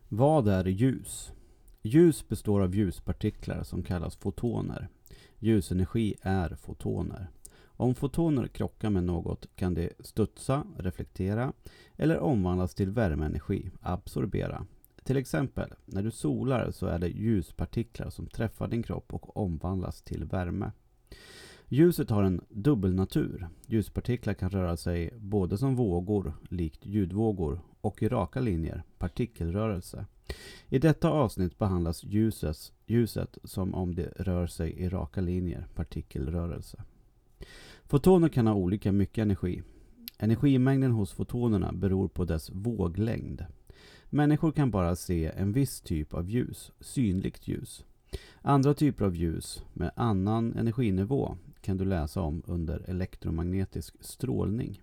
Vad är ljus? Ljus består av ljuspartiklar som kallas fotoner. Ljusenergi är fotoner. Om fotoner krockar med något kan det studsa, reflektera eller omvandlas till värmeenergi, absorbera. Till exempel, när du solar så är det ljuspartiklar som träffar din kropp och omvandlas till värme. Ljuset har en dubbelnatur. Ljuspartiklar kan röra sig både som vågor, likt ljudvågor, och i raka linjer, partikelrörelse. I detta avsnitt behandlas ljuset som om det rör sig i raka linjer, partikelrörelse. Fotoner kan ha olika mycket energi. Energimängden hos fotonerna beror på dess våglängd. Människor kan bara se en viss typ av ljus, synligt ljus. Andra typer av ljus med annan energinivå kan du läsa om under elektromagnetisk strålning.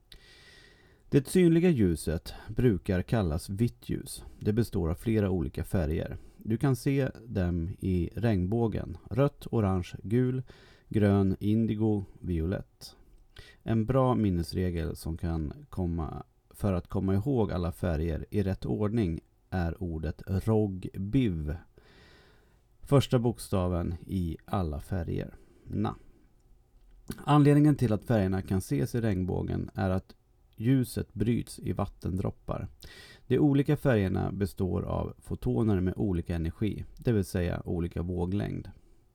Det synliga ljuset brukar kallas vitt ljus. Det består av flera olika färger. Du kan se dem i regnbågen: rött, orange, gul, grön, indigo, violett. En bra minnesregel som kan komma för att komma ihåg alla färger i rätt ordning är ordet ROGBIV. Första bokstaven i alla färger. Anledningen till att färgerna kan ses i regnbågen är att ljuset bryts i vattendroppar. De olika färgerna består av fotoner med olika energi, det vill säga olika våglängd.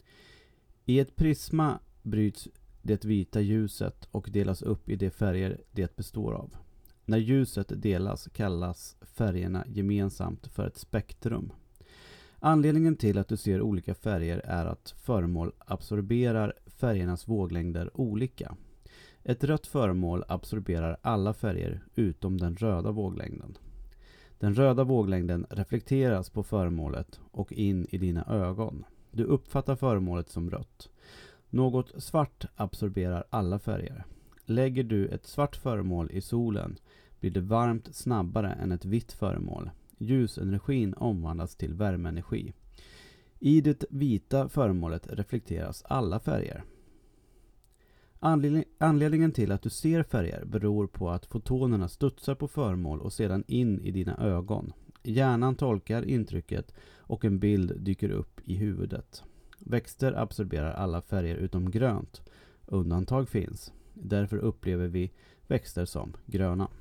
I ett prisma bryts det vita ljuset och delas upp i de färger det består av. När ljuset delas kallas färgerna gemensamt för ett spektrum. Anledningen till att du ser olika färger är att föremål absorberar färgernas våglängder olika. Ett rött föremål absorberar alla färger utom den röda våglängden. Den röda våglängden reflekteras på föremålet och in i dina ögon. Du uppfattar föremålet som rött. Något svart absorberar alla färger. Lägger du ett svart föremål i solen blir det varmt snabbare än ett vitt föremål. Ljusenergin omvandlas till värmeenergi. I det vita föremålet reflekteras alla färger. Anledningen till att du ser färger beror på att fotonerna studsar på föremål och sedan in i dina ögon. Hjärnan tolkar intrycket och en bild dyker upp i huvudet. Växter absorberar alla färger utom grönt. Undantag finns. Därför upplever vi växter som gröna.